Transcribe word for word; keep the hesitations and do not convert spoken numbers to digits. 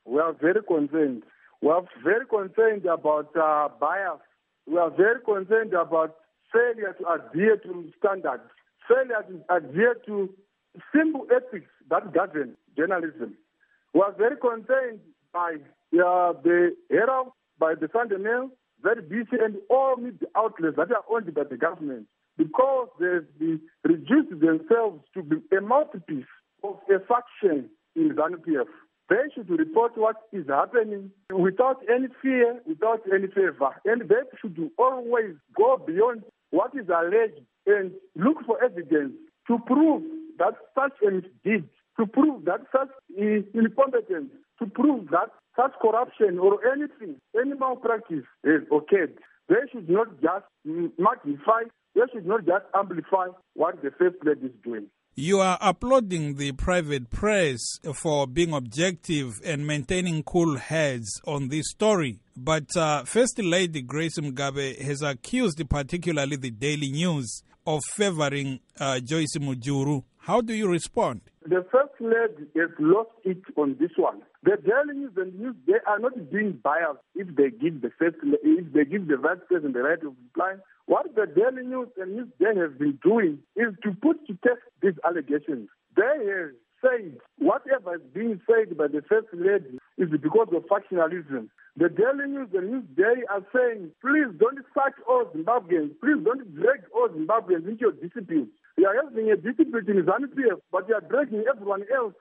We are very concerned. We are very concerned about uh, bias. We are very concerned about failure to adhere to standards, failure to adhere to simple ethics that govern journalism. We are very concerned by uh, the Herald, by the Sunday Mail, very busy, and all media outlets that are owned by the government, because they've reduced themselves to be a mouthpiece of a faction in ZANU P F. They should report what is happening without any fear, without any favor. And they should always go beyond what is alleged and look for evidence to prove that such a misdeed, to prove that such incompetence, to prove that such corruption or anything, any malpractice has occurred. They should not just magnify, they should not just amplify what the First Lady is doing. You are applauding the private press for being objective and maintaining cool heads on this story. But uh, First Lady Grace Mugabe has accused particularly the Daily News of favoring uh, Joyce Mujuru. How do you respond? The First Lady has lost it on this one. The Daily News and News, they are not being biased if they give the first, if they give the Vice President the right of reply. What the Daily News and News they have been doing is to put to test these allegations. They have said whatever is being said by the First Lady is because of factionalism. The Daily News and News they are saying, please don't sack all Zimbabweans, please don't drag all Zimbabweans into your disputes. You are having a dispute in ZANU P F, but you are dragging everyone else